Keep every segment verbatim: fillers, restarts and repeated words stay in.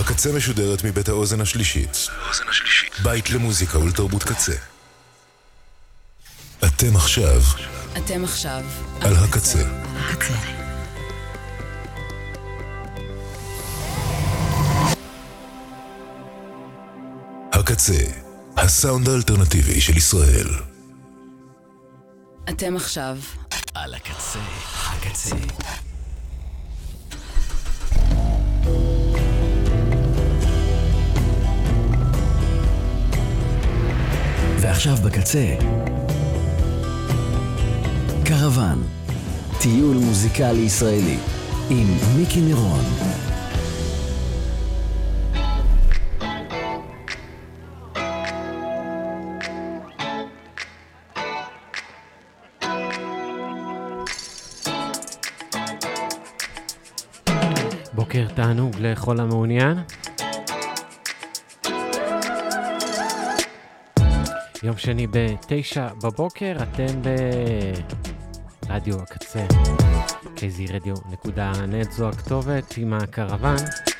הקצה משודרת מבית האוזן השלישית. בית למוזיקה ולתרבות קצה. אתם עכשיו. אתם עכשיו. על הקצה. הקצה. הקצה, הסאונד האלטרנטיבי של ישראל. אתם עכשיו. על הקצה. הקצה. ועכשיו בקצה, קרוון, טיול מוזיקלי ישראלי עם מיקי נירון. בוקר תענוג לכל המעוניין. יום שני בתשע בבוקר, אתם ברדיו הקצה, קייזי רדיו נקודה נט, זו הכתובת עם הקרוון.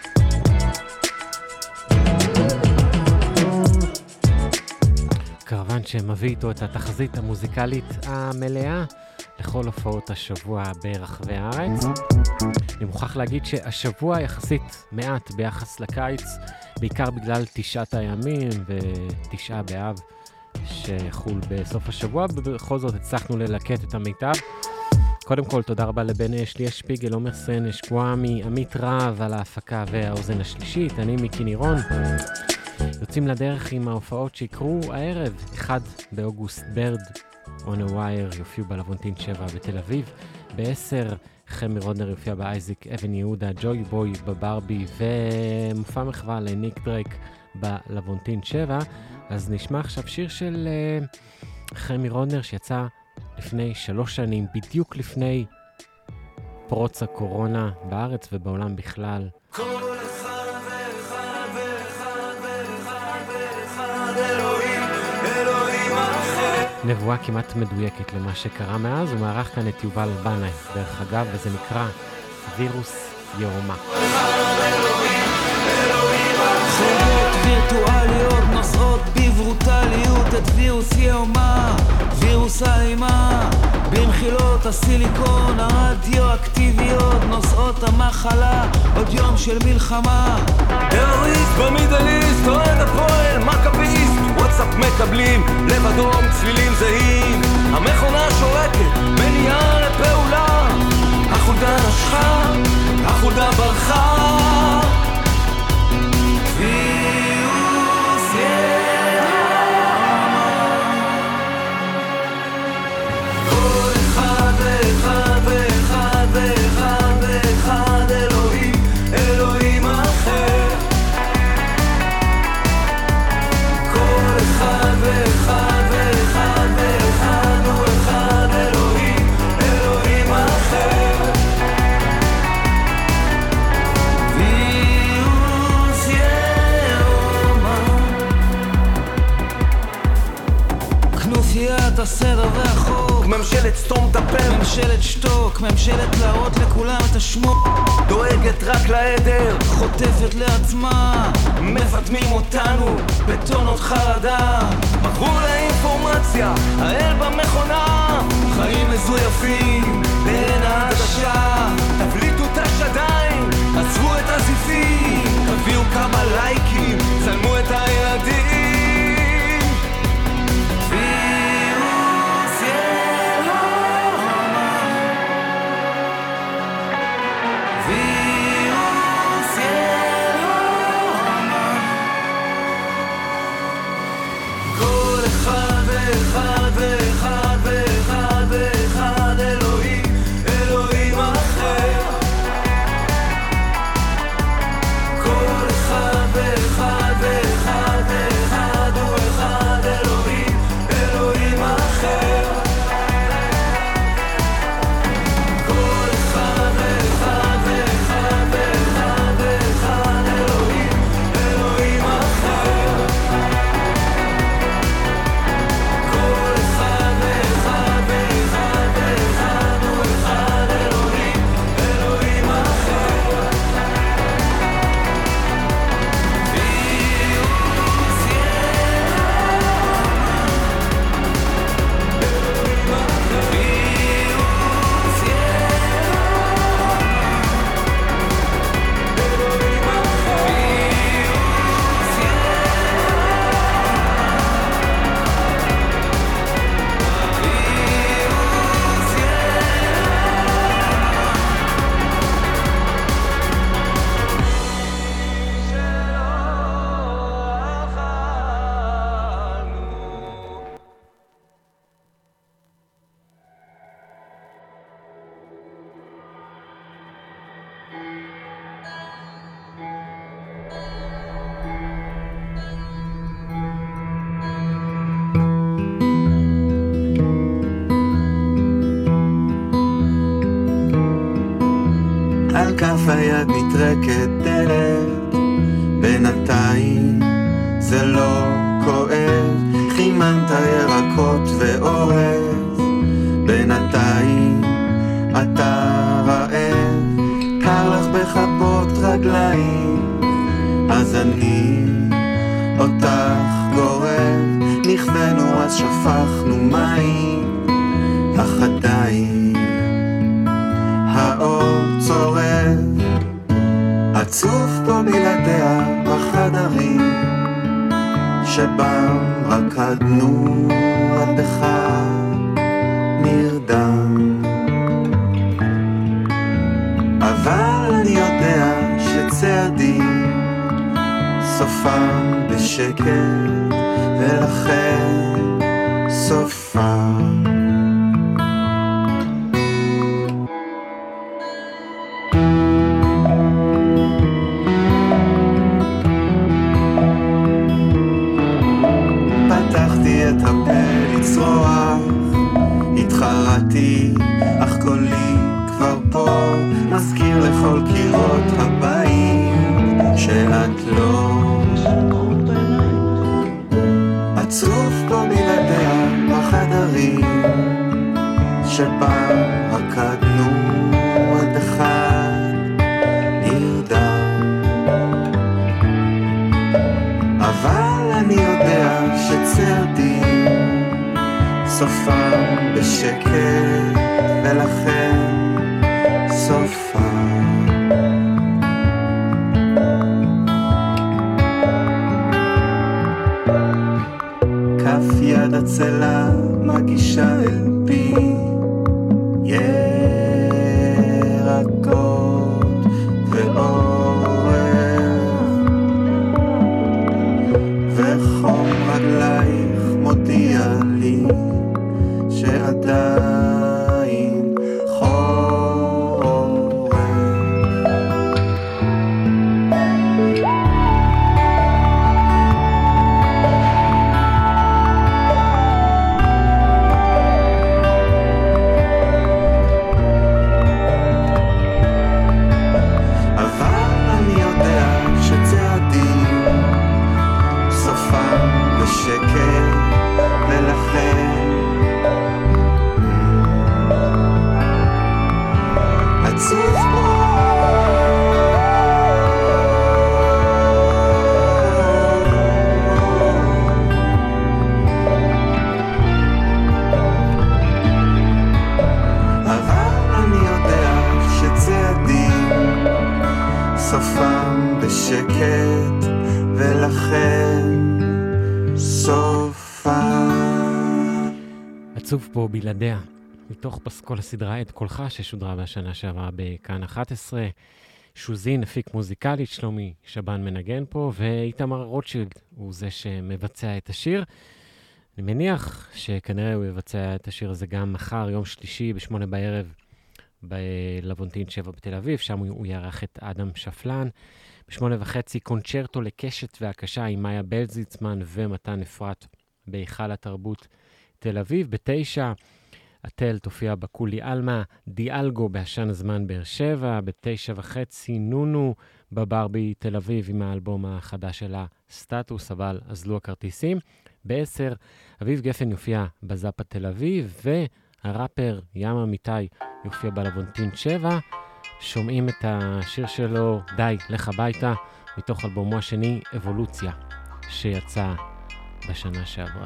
קרוון שמביא איתו את התחזית המוזיקלית המלאה לכל הופעות השבוע ברחבי הארץ. אני מוכרח להגיד שהשבוע יחסית מעט ביחס לקיץ, בעיקר בגלל תשעת הימים ותשעה באב שחול בסוף השבוע, ובכל זאת הצלחנו ללקט את המיטב. קודם כל, תודה רבה לבן אשלי שפיגל, עומר סנש, קוואמי, עמית רב על ההפקה והאוזן השלישית. אני מיקי נירון. יוצאים לדרך עם ההופעות שיקרו הערב. אחד באוגוסט, ברד on a wire יופיעו בלוונטין שבע בתל אביב. בעשר, חמי רודנר יופיע באייזיק אבן יהודה, ג'וי בוי בברבי, ומופע מחווה לניק דרייק בלוונטין שבע. אז נשמע עכשיו שיר של uh, חמי רודנר שיצא לפני שלוש שנים, בדיוק לפני פרוץ הקורונה בארץ ובעולם בכלל. כל אחד ואחד ואחד ואחד ואחד אלוהים, אלוהים אחר. נבואה כמעט מדויקת למה שקרה מאז, הוא מערך כאן את יובל בנאי, דרך אגב, וזה נקרא וירוס ירומה. וירטואליות נוסעות בברוטליות את וירוס יאומה, וירוס האימה, במחילות הסיליקון הרדיואקטיביות נוסעות המחלה, עוד יום של מלחמה. טרוריסט במידליסט, אוהד הפועל, מקביסט, וואטסאפ מקבלים, לב אדום, צלילים זהים, המכונה שורקת, מניעה לפעולה, החולדה נשכה, החולדה ברחה. הסדר והחוק, ממשלת סתום את הפה, ממשלת שתוק, ממשלת להראות לכולם את השמוק, דואגת רק לעדר, חוטפת לעצמה, מפתמים אותנו בטונות חרדה, מכרו לאינפורמציה, האל במכונה, חיים מזויפים בין העדשה, תבליטו את השדיים, עזבו את הזיפים, תביאו כמה לייקים, צלמו את הילדים. היד נטרקת דלת, בינתיים זה לא כואב, חימנת ירקות ואורז, בינתיים אתה רעב, קר לך בכפות רגליים, אז אני אותך גורב, נכוונו אז שפכנו מים, אך עדיין האור צורב, עצוב פה בלעדיה בחדרים שבם רקדנו עד בחג נרדם, אבל אני יודע שצעדים סופם בשקט ולכן סופם פתחתי את הפה לצרוח, התחרתי אך קולי כבר פה, מזכיר לכל קירות הבאים שאת לא עצוב פה בלעדיה בחדרים שבה רקדנו עד אחד נרדם, אבל אני יודע שצעדים סופם בשקט ולכן סופם כף יד הצלה מגישה אל פי ירקות ואורז, וחום רגלייך מודיע לי שעדיין חורף. אבל אני יודע שצעדים סופם בשקט ולכן עצוב פה אבל אני יודע שצעדים סופם בשקט ולכן סופם עצוב פה בלעדיה, מתוך פסקול הסדרה את קולך ששודרה בשנה שעברה בכאן אחת עשרה. שוזין הפיק מוזיקלית, שלומי שבן מנגן פה, ואיתמר רוטשילד הוא זה שמבצע את השיר. אני מניח שכנראה הוא יבצע את השיר הזה גם מחר, יום שלישי בשמונה בערב בלוונטין שבע בתל אביב, שם הוא יערך את אדם שפלן. בשמונה וחצי קונצ'רטו לקשת והקשה עם מאיה בלזיצמן ומתן אפרת בהיכל התרבות תל אביב. בתשע התל תופיע בקולי אלמה, דיאלגו בעשן הזמן באר שבע. בתשע וחצי נונו בברבי תל אביב עם האלבום החדש שלה סטטוס, אבל עזלו הכרטיסים. בעשר אביב גפן יופיע בזאפה תל אביב, והראפר ים אמיתי יופיע בלוונטין שבע. שומעים את השיר שלו די לך הביתה מתוך אלבומו השני אבולוציה שיצא בשנה שעברה.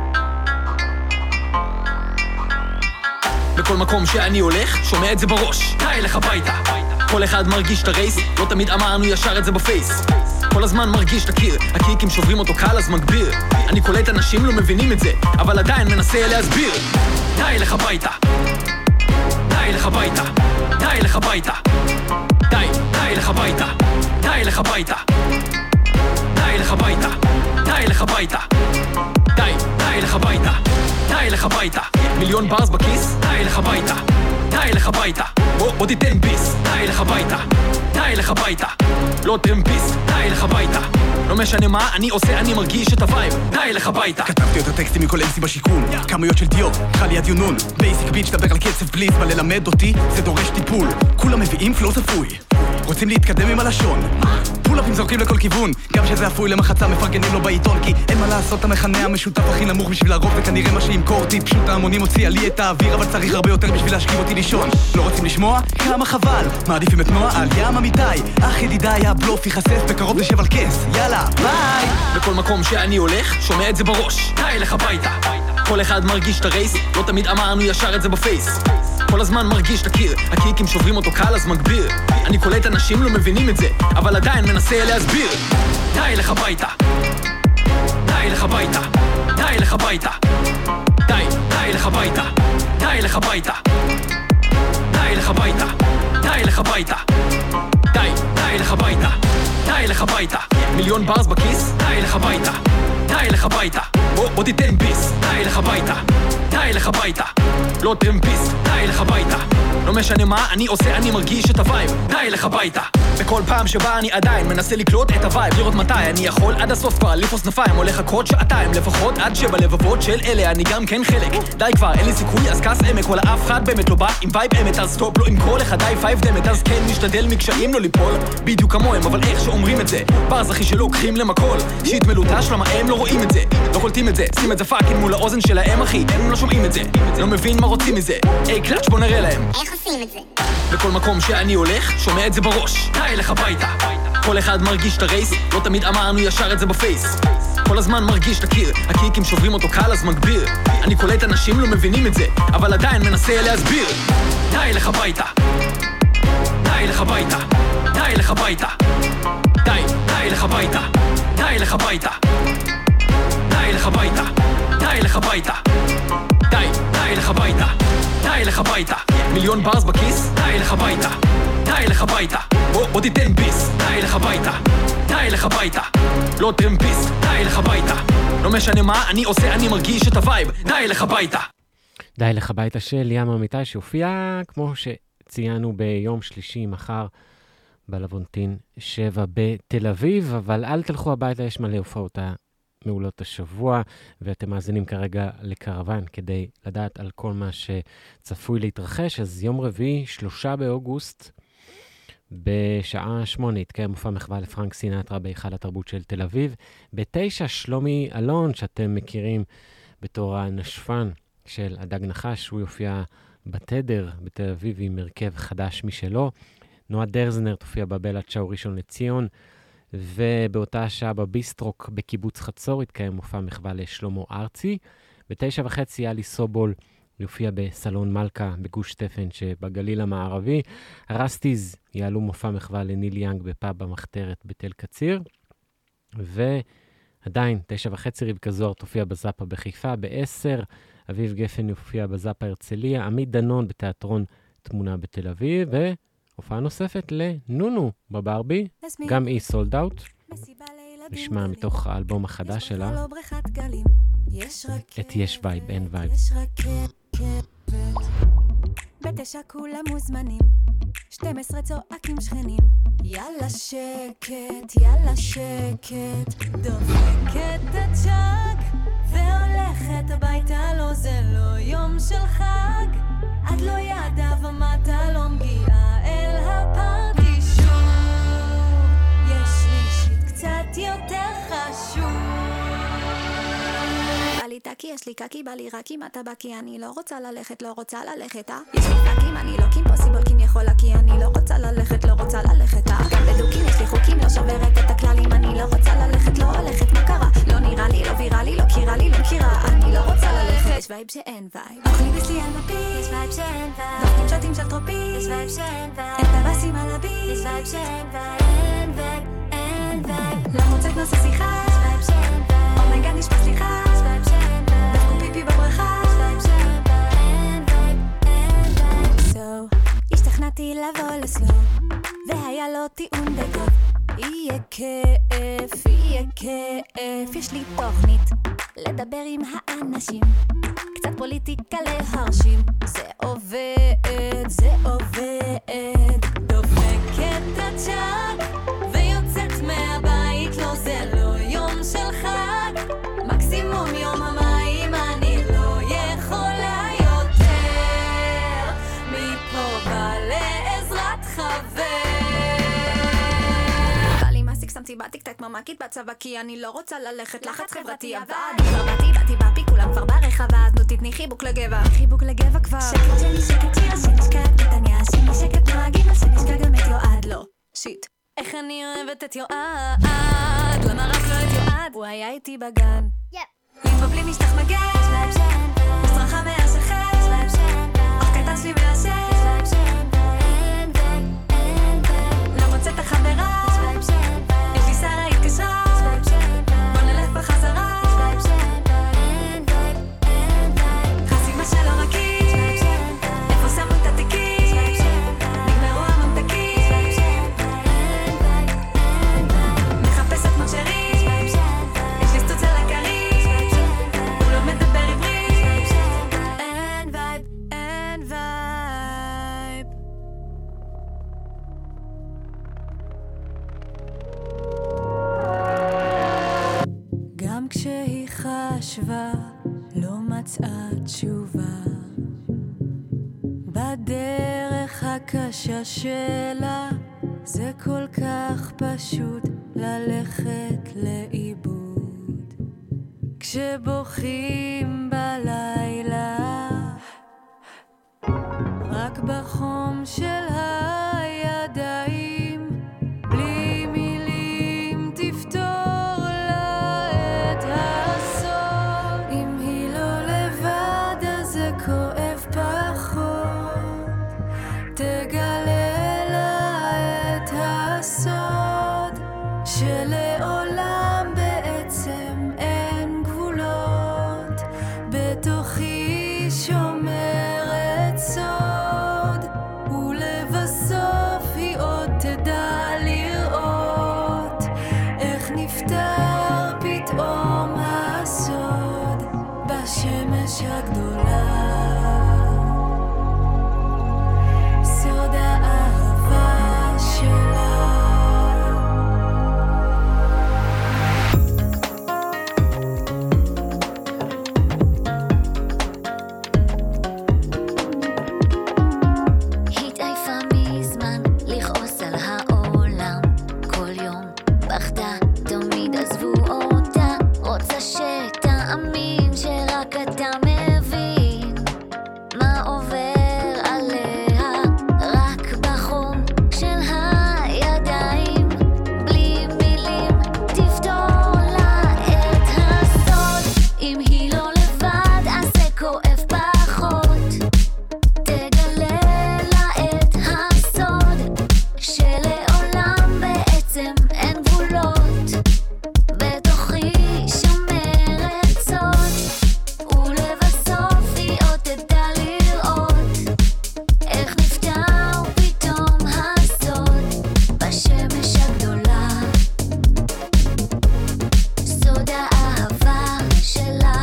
בכל מקום שאני הולך, שומע את זה בראש, די לך הביתה. כל אחד מרגיש את הרייס, לא תמיד אמרנו ישר את זה בפייס. כל הזמן מרגיש את הקיר, הקיקים שוברים אותו קל אז מגביר. אני קולט אנשים לא מבינים את זה, אבל עדיין מנסה להסביר. די לך הביתה, די לך הביתה, די לך הביתה, די, די לך הביתה, די לך הביתה, די לך הביתה, די לך הביתה, די, די לך הביתה, די לך הביתה. מיליון ברס בכיס, די לך הביתה, די לך הביתה. בוא, בוא תיתן ביס, די לך הביתה, די לך הביתה. לא טרמפיס, די לך הביתה. לא משנה מה אני עושה, אני מרגיש את הווייב, די לך הביתה. כתבתי את הטקסטים מכל אמסי בשיכון, כמויות של דיו, חלי עד יונון. בייסיק ביץ' דבר על קצב בליז, מה ללמד אותי, זה דורש טיפול. כולם מביאים פלו צפוי, רוצים להתקדם עם הלשון. פולאפים זורקים לכל כיוון, גם שזה אפוי למחצה מפרגנים לו בעיתון, כי אין מה לעשות, המכנה המשותף הכי נמוך בשביל הרוב, וכנראה מה שימכור אותי פשוט ההמונים הוציאה לי את האוויר, אבל צריך הרבה יותר בשביל להשכיב אותי לישון. לא רוצים לשמוע? כמה חבל, מעדיפים את נועה על ים אמיתי, אך ידידיי הבלוף יחשף בקרוב נשב על כס, יאללה ביי. בכל מקום שאני הולך, שומע את זה בראש, די לך ביתה. כל אחד מרגיש את הרייס, לא תמיד אמרנו ישר את זה בפייס. כל הזמן מרגיש את הקיר, הקיקים שוברים אותו קל אז מגביר. אני קולט אנשים לא מבינים את זה, אבל עדיין מנסה להסביר. די לך ביתה, די לך ביתה, די לך ביתה, די, די לך ביתה, די לך ביתה, די לך ביתה, די לך ביתה, די, די לך ביתה, די לך ביתה. מיליון ברס בכיס, די לך ביתה, די לך ביתה. בוא, בוא תיתן ביס, די לך ביתה, די לך ביתה. לא טרמפיסט, די לך ביתה. לא משנה מה אני עושה, אני מרגיש את הווייב, די לך ביתה. בכל פעם שבה אני עדיין מנסה לקלוט את הווייב, לראות מתי אני יכול עד הסוף כבר ליפוס נפיים, הולך לחכות שעתיים לפחות עד שבלבבות של אלה אני גם כן חלק. די כבר, אין לי סיכוי, אז כס עמק, וואלה אף אחד באמת לא בא עם וייב אמת, אז סטופ, לא עם כל אחד די פייב דמת, אז כן משתדל מקשיים לא ליפול, בדיוק כמוהם, אבל איך שאומרים את זה, ברז אחי שלוקחים למקול, שיט מלוטש למה הם לא רואים את זה, לא קולטים את זה, שים את זה פאקינג מול האוזן שלהם אחי, הם לא שומעים את זה, לא מבין מה רוצים מזה, היי קלאץ' בוא נראה להם איך עושים את זה. בכל מקום שאני הולך, שומע את זה בראש, די לך ביתה. כל אחד מרגיש את הרייס, לא תמיד אמרנו ישר את זה בפייס. כל הזמן מרגיש את הקיר, הקיקים שוברים אותו קל אז מגביר. אני קולט אנשים לא מבינים את זה, אבל עדיין מנסה להסביר. די לך ביתה, די לך ביתה, די לך ביתה, די, די לך ביתה, די לך ביתה, די לך ביתה, די לך ביתה, די, די לך ביתה, די לך ביתה. מיליון ברס בכיס, די לך ביתה, די לך ביתה. בוא, בוא תיתן ביס, די לך ביתה, די לך ביתה. לא טרמפיסט, די לך ביתה. לא משנה מה אני עושה, אני מרגיש את הווייב, די לך ביתה. די לך ביתה של ים אמיתי שהופיע, כמו שציינו ביום שלישי מחר, בלוונטין שבע בתל אביב, אבל אל תלכו הביתה, יש מלא הופעות מעולות השבוע, ואתם מאזינים כרגע לקרוון כדי לדעת על כל מה שצפוי להתרחש. אז יום רביעי, שלושה באוגוסט, בשעה שמונה, התקיים מופע מחווה לפרנק סינטרה בהיכל התרבות של תל אביב. בתשע, שלומי אלון, שאתם מכירים בתור הנשפן של הדג נחש, הוא יופיע בתדר בתל אביב עם הרכב חדש משלו. נועה דרזנר תופיע בבלה צ'או ראשון לציון, ובאותה שעה בביסטרוק בקיבוץ חצור התקיים מופע מחווה לשלמה ארצי. בתשע וחצי יאלי סובול יופיע בסלון מלכה בגוש סטפן שבגליל המערבי. הרסטיז יעלו מופע מחווה לניל יאנג בפאב במחתרת בתל קציר. ועדיין, תשע וחצי רבקה זוהר תופיע בזאפה בחיפה. בעשר, אביב גפן יופיע בזאפה הרצליה. עמית דנון בתיאטרון תמונה בתל אביב. והופעה נוספת לנונו בברבי, גם היא סולד אאוט. נשמע מתוך האלבום החדש שלה את יש וייב, אין וייב. בתשע כולם מוזמנים, שתים עשרה צועקים שכנים, יאללה שקט, יאללה שקט, דופקת הצ'ק והולכת הביתה, לא זה לא יום של חג, עד לא ידע ומתה לא מגיעה אל הפארטי שוב, יש לי שיט קצת יותר חשוב. בא לי טקי, יש לי קקי, בא לי רק אם אתה בא כי אני לא רוצה ללכת, לא רוצה ללכת, אה? יש לי פאקים, אני לא קימפוסיבל כי יכולה כי אני לא רוצה ללכת, לא רוצה ללכת, אה? גם בדוקים יש לי חוקים, לא שוברת את הכללים, אני לא רוצה ללכת, לא הולכת, מה קרה? לא נראה לי, לא וירה לי, לא קירה לי, לא מכירה, אני לא רוצה ללכת, יש וייב שאין וייב. אוכלי בסלי על מפי, יש וייב שאין וייב. דופקים שוטים של טרופי, יש וייב שאין וייב. אין פרסים על הבי, יש וייב שאין וייב. אין וייב, אין וייב. לא מוצאת נושא שיחה, יש וייב שאין וייב. אומייגד נשפע סליחה, יש וייב שאין וייב. דפקו פיפי בבריכה, יש וייב שאין וייב. אין וייב, אין וייב. So, השתכנעתי לבוא לסלו, והיה לו טיעון בטוב. יהיה כיף, יהיה כיף, יש לי תוכנית לדבר עם האנשים, קצת פוליטיקה להרשים, זה עובד, זה עובד, דופקת הצ'ק ויוצאת מהבית, לא זה לא יום של חג, מקסימום יום המים, אני לא יכולה יותר, מפה בא לעזרת חבר. ארצי, באתי קצת ממקית בצבא, כי אני לא רוצה ללכת לחץ חברתי, אבל כבר באתי, באתי בפי, כולם כבר ברחבה, אז נו תתני חיבוק לגבע, חיבוק לגבע כבר. שקט שני, שקט שירה, שנשקע את נתניה, שני שקט נוהגים, שנשקע גם את יועד, לא, שיט. איך אני אוהבת את יועד, למה רק לא את יועד? הוא היה איתי בגן, לימבו בלי משטח מגן, מסרחה מהשכן, אך קטן שלי מהשן, לא מוצאת החברה, יש לי שרה התקשרה, בוא נלך בחזרה, חסימה שלא רכים, איפה שמו את התיקים, נגמרו הממתקים, מחפשת מוצ'רים, יש לי סטוץ על הקרים, הוא לא מדבר עברית, אין וייב, אין וייב. גם כשהיא חשבה לא מצאה תשובה בדרך הקשה שלה, זה כל כך פשוט ללכת לאיבוד כשבוכים בלילה רק בחום של הידיים, בלי מילים תפתור לה את הסוד. אם היא לא לבד אז זה כואב פחות, תגלה לה את הסוד שלעולם בעצם אין גבולות, בתוכי שומרת סוד, ולבסוף היא עוד תדע לראות איך נפטר פתאום הסוד בשמש הגדולה, סוד האהבה שלה. התעייפה מזמן לכעוס על העולם, כל יום בכתה, תמיד עזבו אותה, רוצה שתאמין שרק אתה מבין מה עובר עליה, רק בחום של הידיים, בלי מילים תפתור לה את הסוד. אם היא לא לבד אז זה כואב פחות, תגלה לה את הסוד שלעולם בעצם אין גבולות, בתוכי שומרת סוד, ולבסוף היא עוד תדע לראות איך נפטר פתאום הסוד בשמש הגדולה, סוד האהבה שלה.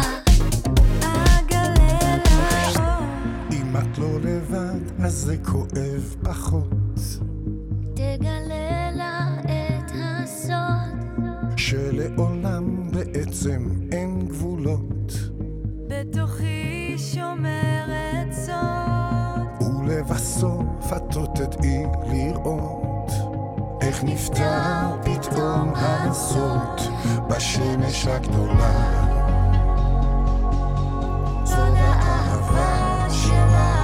אגלה לה אם את לא לבד אז זה כואב פחות, תגלה לה את הסוד שלעולם בעצם אין גבולות, בתוכי שומרת סוד, ולבסוף את עוד תדעי לראות איך נפטר פתאום הסוד בשמש הגדולה, סוד האהבה שלה.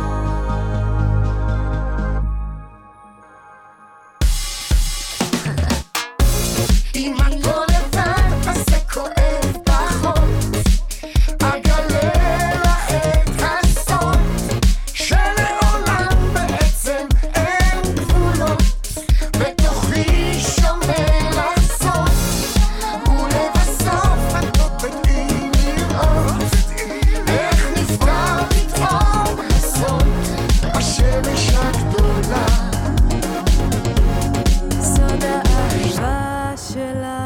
אם את לא לבד אז זה כואב פחות, אגלה לה את הסוד שלעולם בעצם אין גבולות, בתוכי שומר הסוד, ולבסוף את לא תדעי לראות איך נפטר פתאום הסוד בשמש הגדולה, סוד האהבה שלה.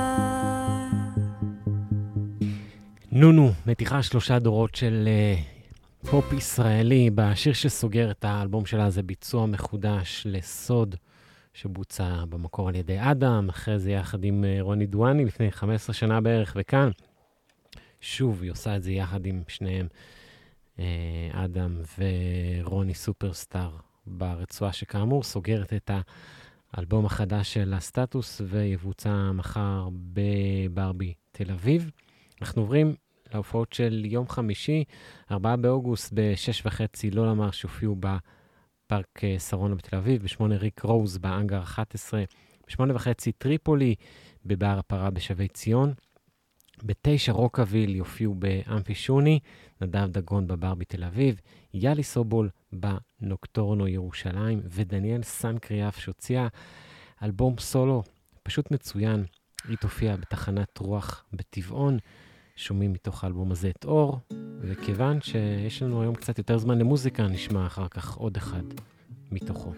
נונו, מתיחה שלושה דורות של uh, פופ ישראלי. בשיר שסוגר את האלבום שלה זה ביצוע מחודש לסוד, שבוצע במקור על ידי אדם, אחרי זה יחד עם uh, רוני דואני לפני חמש עשרה שנה בערך, וכאן שוב היא עושה את זה יחד עם שניהם, uh, אדם ורוני סופרסטאר, ברצועה שכאמור סוגרת את האלבום החדש של הסטטוס ויבוצע מחר בברבי תל אביב. אנחנו עוברים להופעות של יום חמישי, ארבעה באוגוסט בשש וחצי, לא למר שהופיעו בפארק שרונה בתל אביב, בשמונה ריק רוז באנגר אחת עשרה, בשמונה וחצי טריפולי בבר הפרה בשבי ציון, בתשע רוקאביל יופיעו באמפי שוני, נדב דגון בברבי תל אביב, יאלי סובול בנוקטורנו ירושלים, ודניאל סנקריאף שהוציאה אלבום סולו פשוט מצוין. היא תופיע בתחנת רוח בטבעון, שומעים מתוך האלבום הזה את אור, וכיוון שיש לנו היום קצת יותר זמן למוזיקה, נשמע אחר כך עוד אחד מתוכו.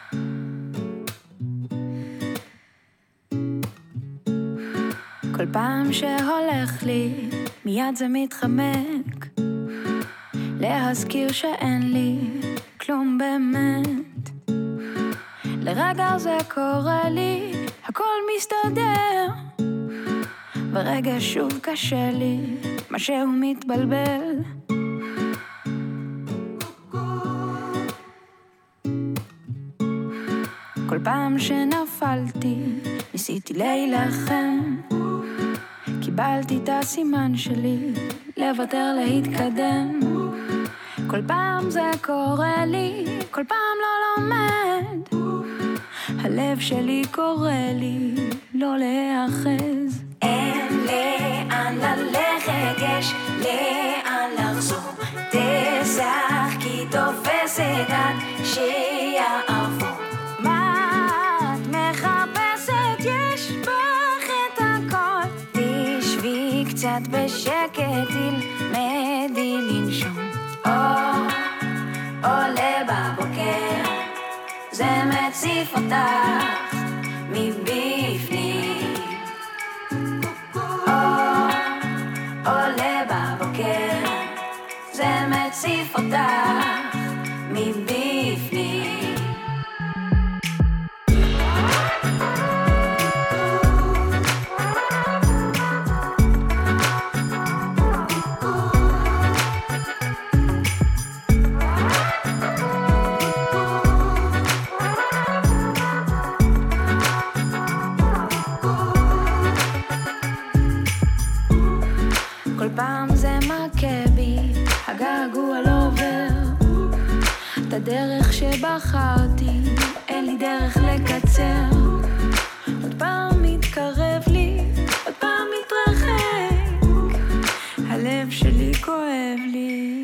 כל פעם שהולך לי, מיד זה מתחמק, להזכיר שאין לי כלום באמת. לרגע זה קורה לי, הכל מסתדר, ורגע שוב קשה לי, משהו מתבלבל. כל פעם שנפלתי, ניסיתי להילחם, קיבלתי את הסימן שלי, לוותר להתקדם. כל פעם זה קורה לי, כל פעם לא לומד, הלב שלי קורא לי לא להאחז. אין לאן ללכת, יש לאן לחזור, תשחקי תופסת עד שיעבור. מה את מחפשת? יש בך את הכל, תשבי קצת בשקט, תלמדי לנשום. אור עולה בבוקר, זה מציף אותך מבפנים. אור עולה בבוקר, זה מציף אותך מבפנים. כל פעם זה מכה בי, הגעגוע לא עובר, את הדרך שבחרתי, אין לי דרך לקצר. עוד פעם מתקרב לי, עוד פעם מתרחק, הלב שלי כואב לי.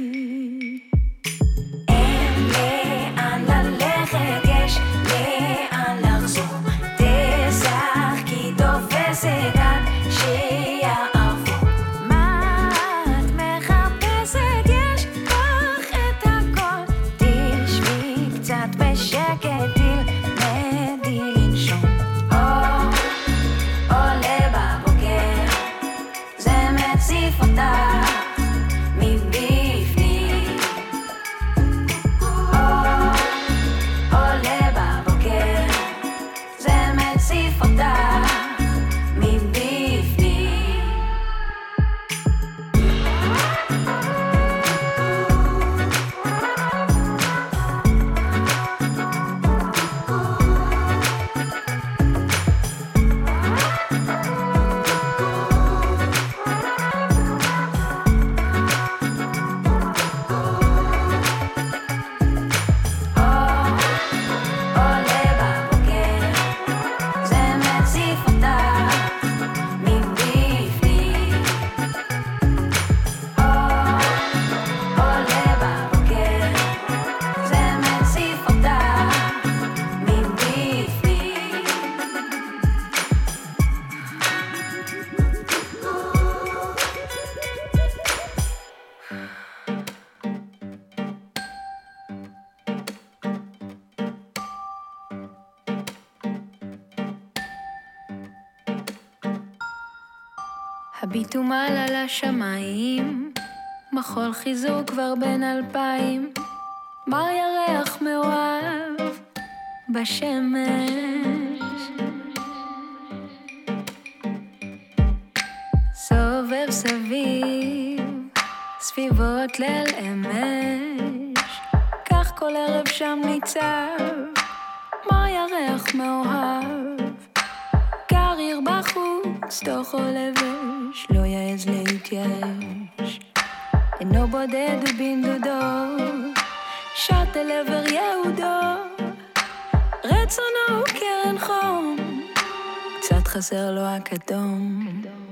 אין לאן ללכת, יש לאן לחזור, תשחקי תופסת עד שיעבור. בשקט תלמדי לנשום. אור עולה בבוקר, זה מציף אותך מבפנים. אור עולה בבוקר, זה מציף אותך מבפנים. הביטו מעלה לשמיים, מחול חיזוק כבר בין אלפיים, מר ירח מאוהב בשמש, סובב סביב סביבות ליל אמש, כך כל ערב שם ניצב מר ירח ירח מאוהב, קריר בחוץ, תוכו לבש, לא יעז להתייאש. אינו בודד ובנדודו, שט אל עבר יהודו, רצונו הוא קרן חום, קצת חסר לו הכתום.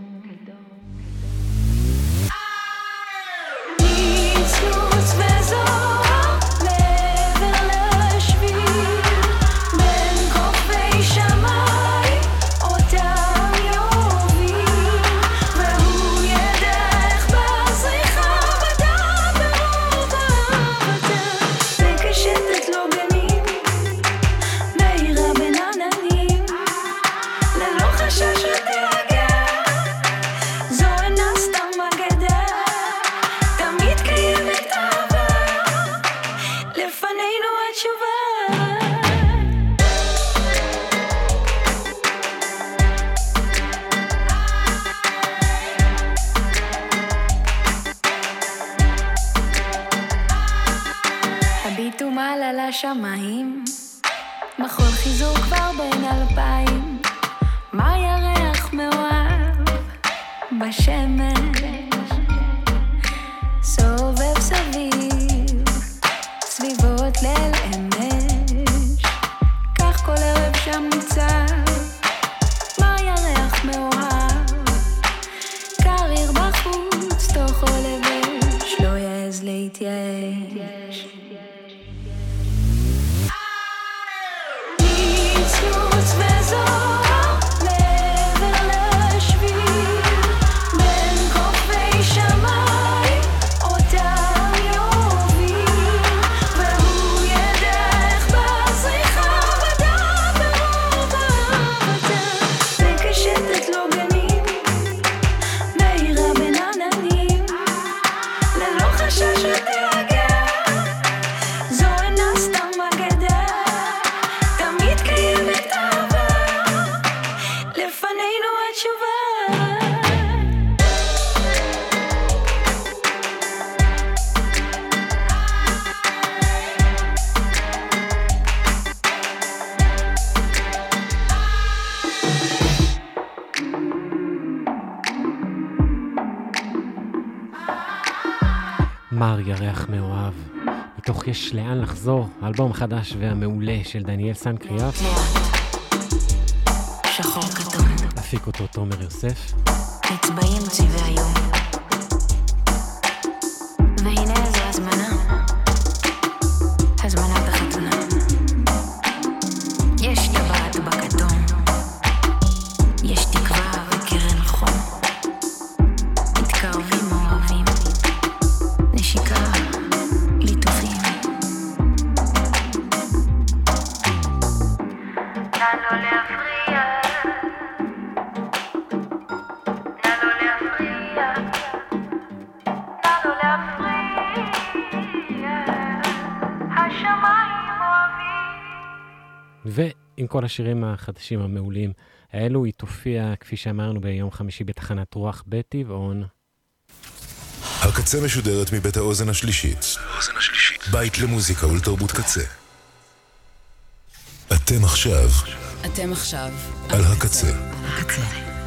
ניצוץ וזוהר מעבר לשביל, בין כוכבי שמיים אותם יוביל, והוא ידע איך בזריחה בדם ברוב אהבתה, מקשטת לו גנים, מאירה בין עננים, ללא חשש ותירגע, זו אינה סתם אגדה, תמיד קיימת אהבה, לפנינו התשובה. הביטו מעלה לשמיים, מחול חיזור כבר בין אלפיים, מה ירח מאוהב בשמש, סובב סביב, סביבות ליל אמש, כך כל ערב שם ניצב, מה ירח מאוהב, קריר בחוץ, תוכו לבש, לא יעז להתייאש. ניצוץ וזוהר מעבר לשביל, בין כוכבי שמיים אותם יוביל, והוא ידע איך בזריחה בדם ברוב אהבתה, מקשטת לו גנים, מאירה בין עננים, ללא חשש ותירגע, זו אינה סתם אגדה, תמיד קיימת אהבה, לפנינו התשובה. מר ירח מאוהב, מתוך יש לאן לחזור, האלבום החדש והמעולה של דניאל סנקריאף, שחור כתום, הפיק אותו תומר יוסף. נצבעים צבעי היום, והנה זו הזמנה, הזמנת החתונה. יש טבעת בכתום, יש תקווה וקרן חום, מתקרבים אוהבים, נשיקה, ליטופים. נא לא להפריע, נא לא להפריע, נא לא להפריע, השמיים אוהבים. ועם כל השירים החדשים המעולים האלו, היא תופיע, כפי שאמרנו, ביום חמישי בתחנת רוח בטבעון. הקצה משודרת מבית האוזן השלישית. בית למוזיקה ולתרבות קצה. אתם עכשיו אתם עכשיו על הקצה. הקצה.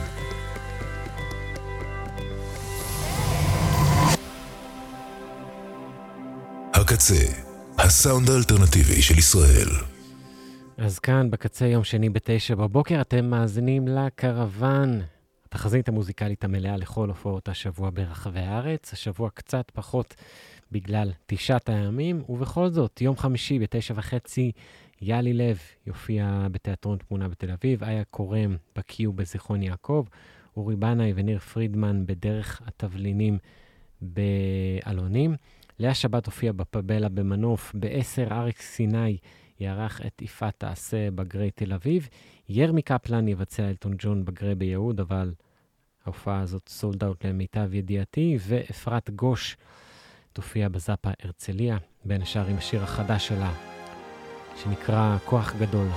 הקצה, הסאונד האלטרנטיבי של ישראל. אז כאן בקצה יום שני בתשע בבוקר אתם מאזינים לקרוון, התחזית המוזיקלית המלאה לכל הופעות השבוע ברחבי הארץ. השבוע קצת פחות בגלל תשעת הימים, ובכל זאת יום חמישי בתשע וחצי יאלי לב יופיע בתיאטרון תמונה בתל אביב, איה קורם בקיו בזיכרון יעקב, אורי בנאי וניר פרידמן בדרך התבלינים באלונים. לאה שבת הופיע בפבלה במנוף, בעשר אריק סיני יערך את יפעת תעשה בגרי תל אביב, ירמי קפלן יבצע אלטון ג'ון בגרי ביהוד, אבל ההופעה הזאת סולד אאוט למיטב ידיעתי, ואפרת גוש תופיע בזאפה הרצליה, בין השאר עם השיר החדש שלה, שנקרא כוח גדול.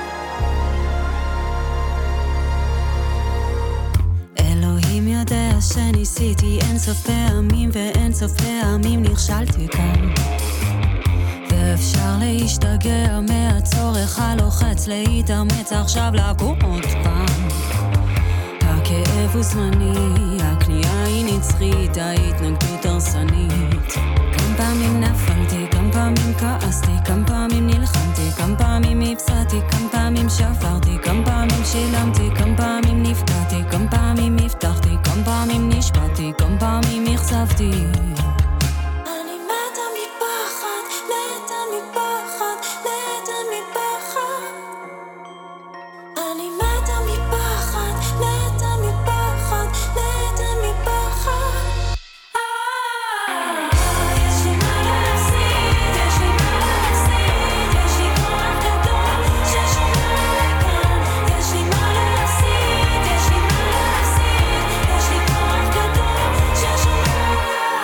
אלוהים יודע שניסיתי אין סוף פעמים ואין סוף פעמים נכשלתי כאן ואפשר להשתגע מהצורך הלוחץ להתאמץ עכשיו לקום עוד פעם הכאב הוא זמני, הקנייה היא נצחית, ההתנגדות הרסנית כמה פעמים נפלתי, כמה פעמים כעסתי, כמה פעמים נלחמתי, כמה פעמים הפסדתי, כמה פעמים שברתי, כמה פעמים שילמתי, כמה פעמים נפגעתי, כמה פעמים הבטחתי, כמה פעמים נשבעתי, כמה פעמים אכזבתי אני מתה מפחד, מתה מפחד, מתה מפחד אני מתה מפחד, מתה מפחד, מתה מפחד יש לי מה להפסיד, יש לי מה להפסיד, יש לי כוח גדול ששומר לכאן יש לי מה להפסיד, יש לי מה להפסיד, יש לי כוח גדול ששומר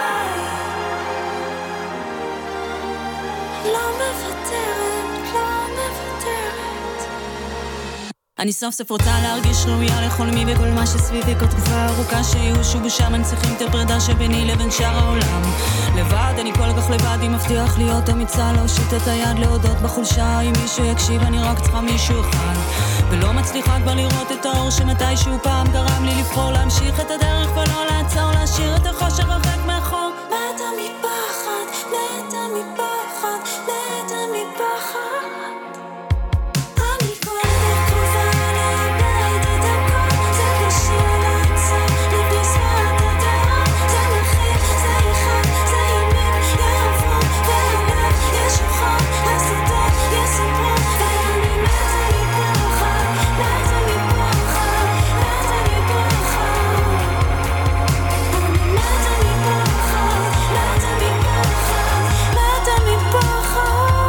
לא מוותרת, לא מוותרת אני סוף סוף רוצה להרגיש ראויה לכל מי וכל מה שסביבי כל תקופה ארוכה שיהיו ובושה מנציחים את הפרידה שביני לבין שאר העולם לבד, אני כל כך לבד, היא מבטיח להיות אמיצה להושיט את היד להודות בחולשה אם מישהו יקשיב, אני רק צריכה מישהו אחד ולא מצליחה כבר לראות את האור שמתישהו פעם גרם לי לבחור להמשיך את הדרך ולא לעצור, להשאיר את החושך רחק מאחור מתה מפחד, מתה מפחד, מתה מפחד אני כל כך קרובה לאבד את הכל זה קשה לעצור, לבזמן את הדרך זה מחיר, זה אחד, זה ימים יעבור והלב ישוחרר השדות יספרו ואני מתה מפחד, מתה מפחד, מתה מפחד אני מתה מפחד, מתה מפחד, מתה מפחד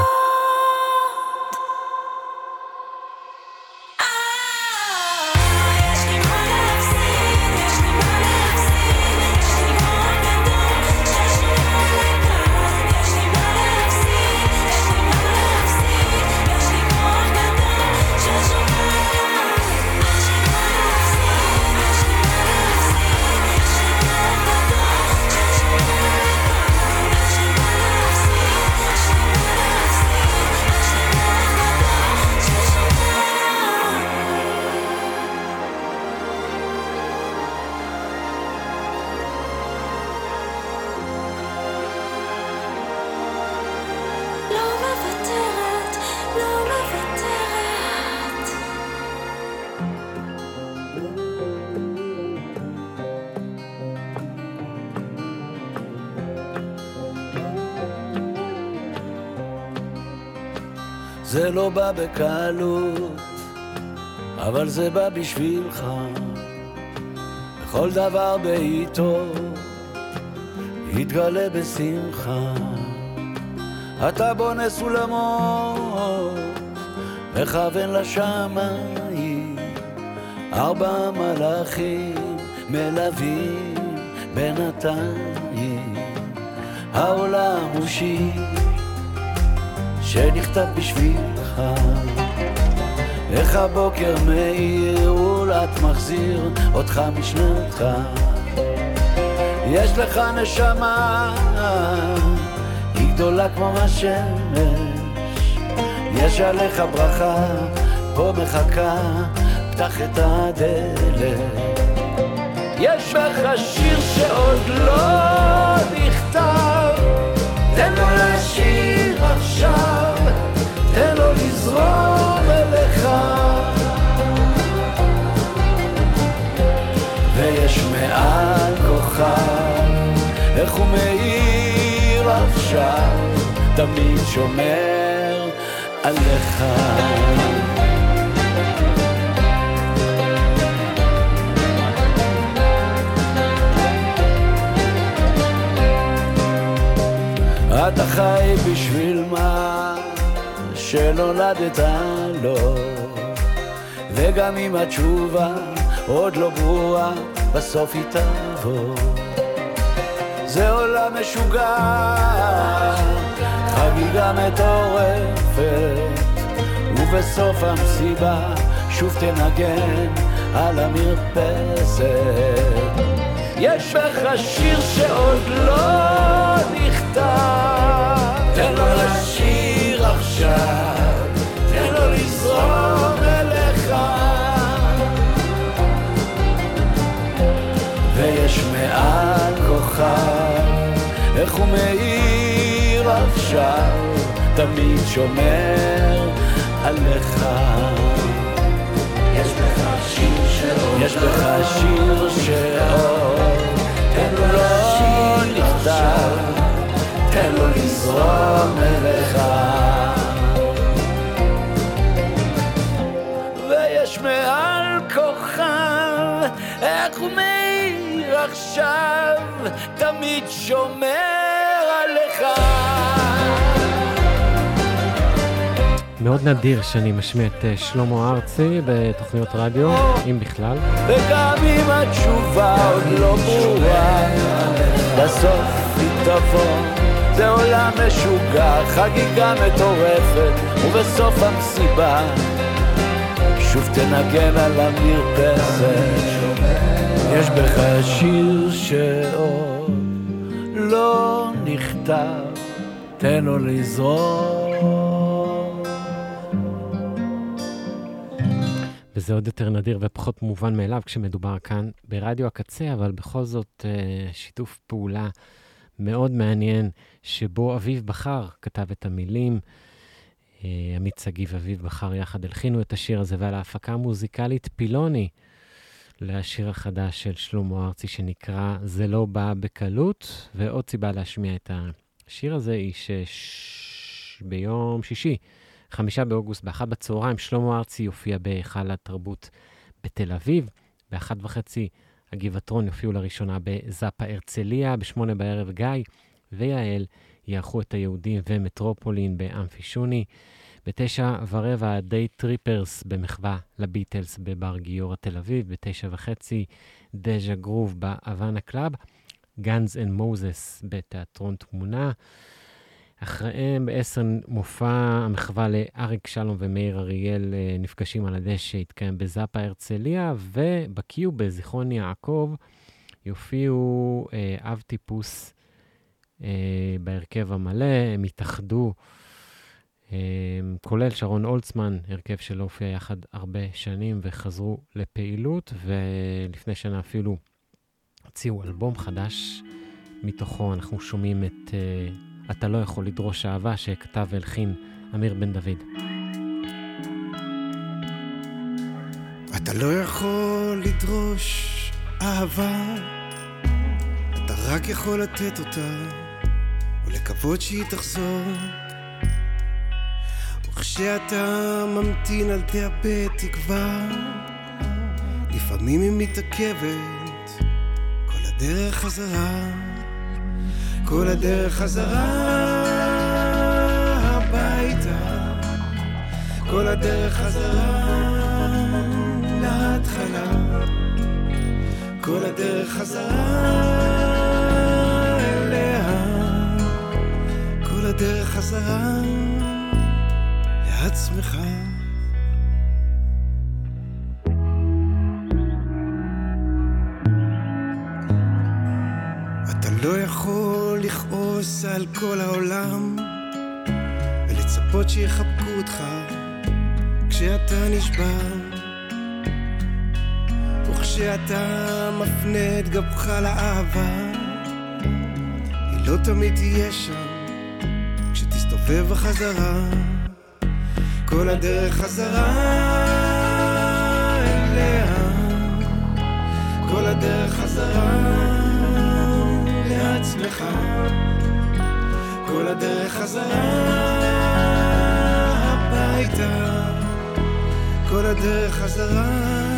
יש לי מה להפסיד, יש לי מה להפסיד, יש לי כוח גדול ששומר לכאן יש לי מה להפסיד, יש לי מה להפסיד, יש לי כוח גדול ששומר לכאן יש לי מה להפסיד, יש לי מה להפסיד, יש לי כוח גדול ששומר לכאן יש לי מה להפסיד, יש לי מה להפסיד, יש לי כוח גדול ששומר לא מוותרת, לא מוותרת זה לא בא בקלות, אבל זה בא בשבילך בכל דבר בעיתו יתגלה בשמחה אתה בונה סולמות מכוון לשמיים ארבע מלאכים מלווים בינתיים העולם הוא שיר שנכתב בשבילך איך הבוקר מאיר ולאט מחזיר אותך משנתך יש לך נשמה היא גדולה כמו השמש יש עליך ברכה פה מחכה פתח את הדלת יש בך שיר שעוד לא נכתב תן לו לשיר עכשיו תן לו לזרום אליך ויש מעל כוכב איך הוא מאיר עכשיו תמיד שומר עליך אתה חי בשביל מה שנולדת לו וגם אם התשובה עוד לא ברורה בסוף היא תבוא זה עולם משוגע חגיגה מטורפת ובסוף המסיבה שוב תנגן על המרפסת יש בך שיר שעוד לא נכתב. תן לו לשיר עכשיו, תן לו לזרום אליך. ויש מעל כוכב, איך הוא מאיר עכשיו, תמיד שומר עליך. יש בך שיר שעוד, יש בך שיר שעוד, תן לו לא נכתב, תן לו לזרום אליך. ויש מעל כוכב, איך הוא מאיר עכשיו, תמיד שומר עליך. מאוד נדיר שאני משמיע את שלמה ארצי בתוכניות רדיו, אם בכלל. וגם אם התשובה עוד לא ברורה, בסוף היא תבוא. זה עולם משוגע, חגיגה מטורפת, ובסוף המסיבה שוב תנגן על המרפסת. יש בך שיר שעוד לא נכתב, תן לו לזרום. וזה עוד יותר נדיר ופחות מובן מאליו כשמדובר כאן ברדיו הקצה, אבל בכל זאת שיתוף פעולה מאוד מעניין, שבו אביב בחר כתב את המילים, עמית שגיב ואביב בחר יחד הלחינו את השיר הזה, ועל ההפקה המוזיקלית פילוני לשיר החדש של שלמה ארצי שנקרא זה לא בא בקלות. ועוד סיבה להשמיע את השיר הזה היא שביום שישי, חמישה באוגוסט, באחת בצהריים, שלמה ארצי יופיע בהיכל התרבות בתל אביב. באחת וחצי הגבעתרון יופיעו לראשונה בזאפה הרצליה, בשמונה בערב גיא ויעל יערכו את היהודים ומטרופולין באמפי שוני. בתשע ורבע די טריפרס במחווה לביטלס בבר גיורא תל אביב. בתשע וחצי דז'ה גרוב באבנה קלאב. גאנז אנד מוזס בתיאטרון תמונה. אחריהם בעשר מופע המחווה לאריק שלום ומאיר אריאל נפגשים על הדשא שהתקיים בזאפה הרצליה. ובקיו בזיכרון יעקב יופיעו אה, אב טיפוס אה, בהרכב המלא. הם התאחדו, אה, כולל שרון אולצמן, הרכב שלא הופיע יחד הרבה שנים וחזרו לפעילות, ולפני שנה אפילו הוציאו אלבום חדש. מתוכו אנחנו שומעים את אה, אתה לא יכול לדרוש אהבה, שכתב והלחין אמיר בן דוד. אתה לא יכול לדרוש אהבה, אתה רק יכול לתת אותה ולקוות שהיא תחזור. וכשאתה ממתין על תאבד תקווה, לפעמים היא מתעכבת כל הדרך חזרה, כל הדרך חזרה הביתה, כל הדרך חזרה להתחלה, כל הדרך חזרה אליה, כל הדרך חזרה לעצמך. אתה לא יכול לכעוס על כל העולם ולצפות שיחבקו אותך כשאתה נשבר, וכשאתה מפנה את גבך לאהבה היא לא תמיד תהיה שם כשתסתובב בחזרה, כל הדרך חזרה אליה, כל הדרך חזרה לעצמך, כל הדרך חזרה הביתה, כל הדרך חזרה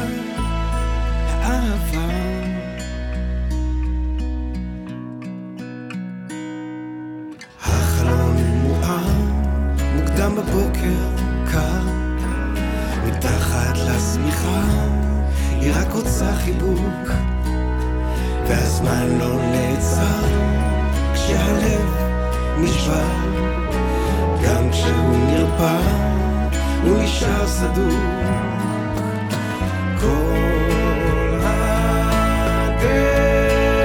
לאהבה. החלום מואר, מוקדם בבוקר קר, מתחת לשמיכה היא רק רוצה חיבוק, והזמן לא נעצר כשהלב נשבר, גם כשהוא נרפא הוא נשאר סדוק. כל הדרך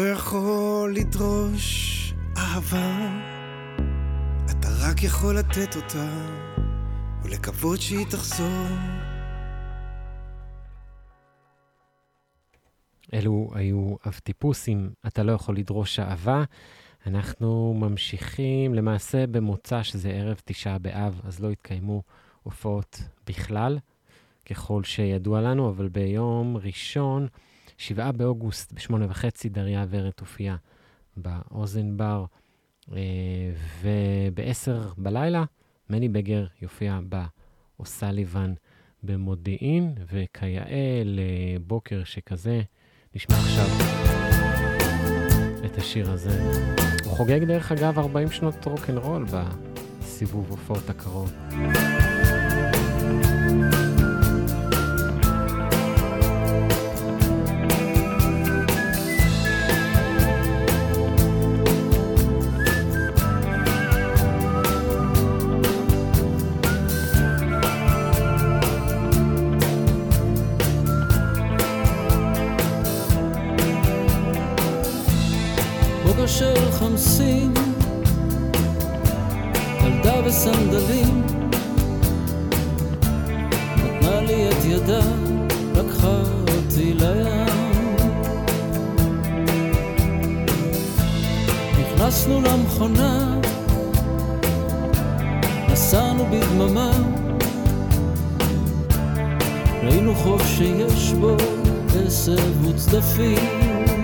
יכול לדרוש אהבה, אתה רק יכול לתת אותה ולקוות שהיא תחזור. אלו היו אבטיפוסים, אתה לא יכול לדרוש אהבה. אנחנו ממשיכים למעשה במוצא שזה ערב תשעה באב, אז לא התקיימו הופעות בכלל, ככל שידוע לנו, אבל ביום ראשון, שבעה באוגוסט, בשמונה וחצי, דריה ורד הופיעה באוזן בר, ובעשר בלילה, מני בגר יופיע באוסליבן במודיעין, וכיאה לבוקר שכזה, נשמע עכשיו את השיר הזה. הוא חוגג דרך אגב ארבעים שנות רוק'נ'רול בסיבוב הופעות הקרוב. של חמסין, ילדה בסנדלים, נתנה לי את ידה, לקחה אותי לים. נכנסנו למכונה, נסענו בדממה, ראינו חוף שיש בו עשב וצדפים.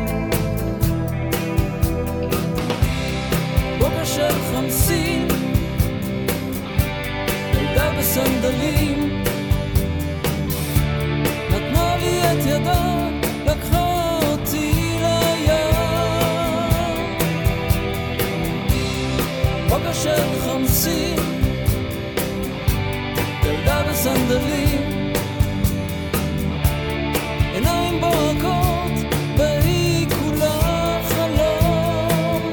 של חמסין, ילדה בסנדלים, נתנה לי את ידה, לקחה אותי לים. בוקר של חמסין, ילדה בסנדלים, עיניים בוהקות, והיא כולה חלום.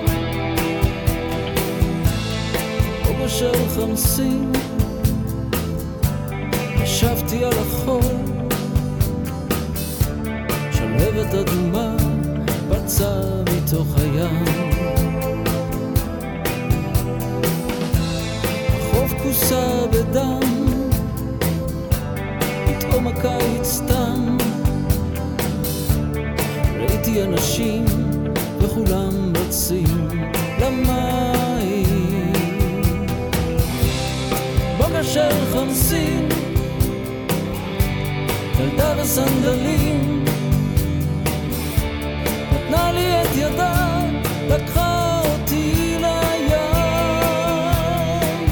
של חמסין, ישבתי על החול, שלהבת אדומה פרצה מתוך הים. החוף כוסה בדם, פתאום הקיץ תם, ראיתי אנשים וכולם רצים למים. בוקר של חמסין, ילדה בסנדלים, נתנה לי את ידה, לקחה אותי לים.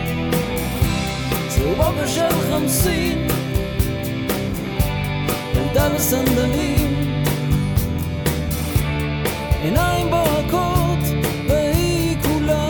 זהו בוקר של חמסין, ילדה בסנדלים, עיניים בוהקות, והיא כולה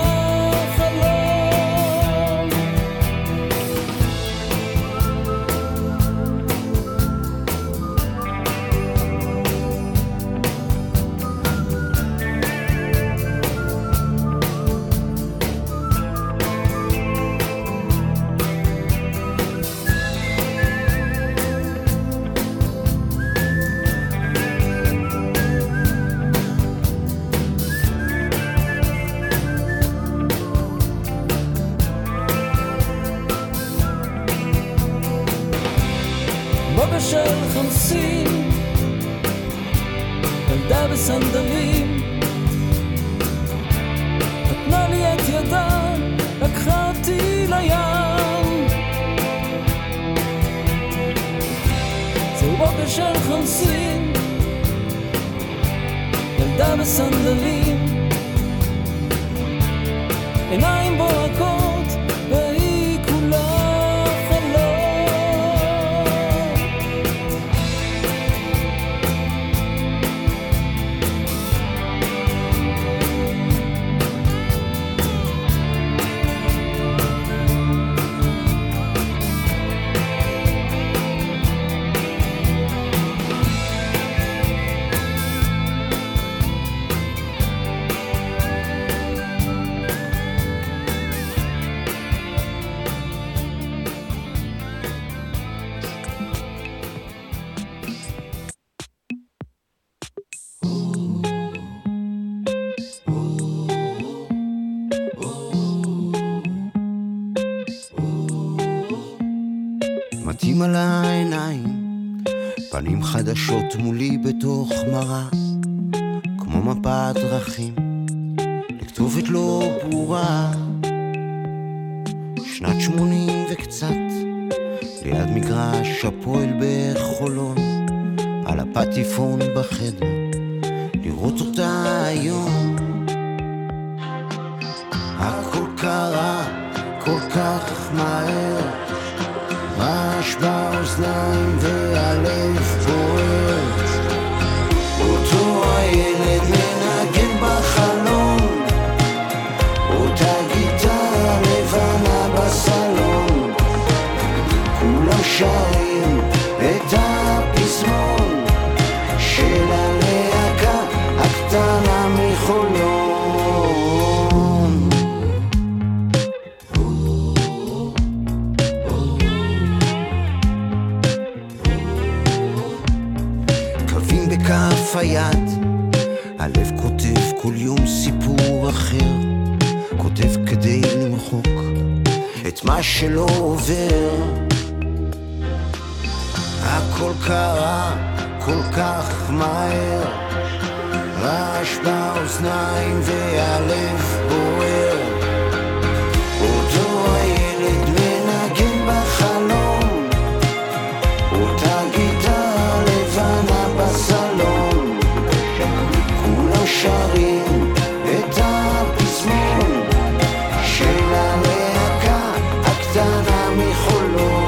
של חמסין, ילדה בסנדלים, נתנה לי את ידה, לקחה אותי לים. זהו בוקר של חמסין, ילדה בסנדלים, עיניים בוהקות, והיא כולה מבטים על העיניים, פנים חדשות מולי בתוך מראה, כמו מפת דרכים, לכתובת לא ברורה. שנת שמונים וקצת, ליד מגרש הפועל בחולון, על הפטיפון בחדר, לראות אותה היום. הכל קרה כל כך מהר, רעש באוזניים והלב בוער. אותו הילד מנגן בחלום, אותה גיטרה לבנה בסלון, כולם שרים את הפזמון של הלהקה הקטנה מחולון. כף היד, הלב כותב כל יום סיפור אחר, כותב כדי למחוק את מה שלא עובר. הכל קרה כל כך מהר, רעש באוזניים והלב בוער. אותו הילד מנגן בחלום, אותה גיטרה לבנה בסלון, כולם שרים את הפזמון של הלהקה הקטנה מחולון.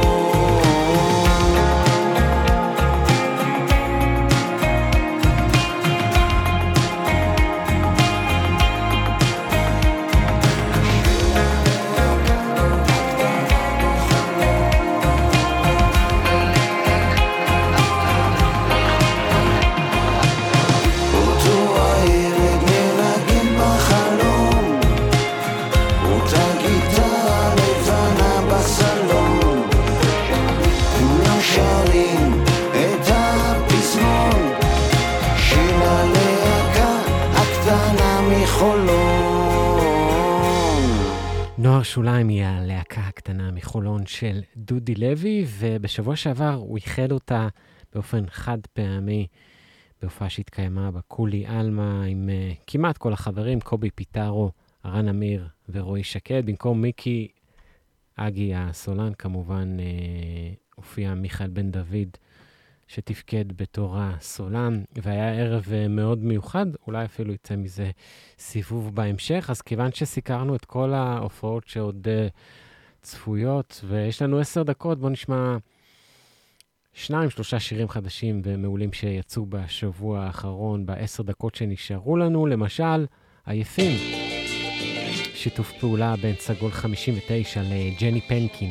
נוער שוליים היא הלהקה הקטנה מחולון של דודי לוי, ובשבוע שעבר הוא ייחד אותה באופן חד פעמי בהופעה שהתקיימה בקולי אלמה עם uh, כמעט כל החברים, קובי פיטרו, ארן אמיר ורועי שקד. במקום מיקי אגי הסולן כמובן uh, הופיע מיכאל בן דוד שתפקד בתור הסולן, והיה ערב uh, מאוד מיוחד, אולי אפילו יצא מזה סיבוב בהמשך. אז כיוון שסיקרנו את כל ההופעות שעוד uh, צפויות, ויש לנו עשר דקות, בוא נשמע שניים, שלושה שירים חדשים ומעולים שיצאו בשבוע האחרון, בעשר דקות שנשארו לנו. למשל, עייפים, שיתוף פעולה בין סגול חמישים ותשע לג'ני פנקין.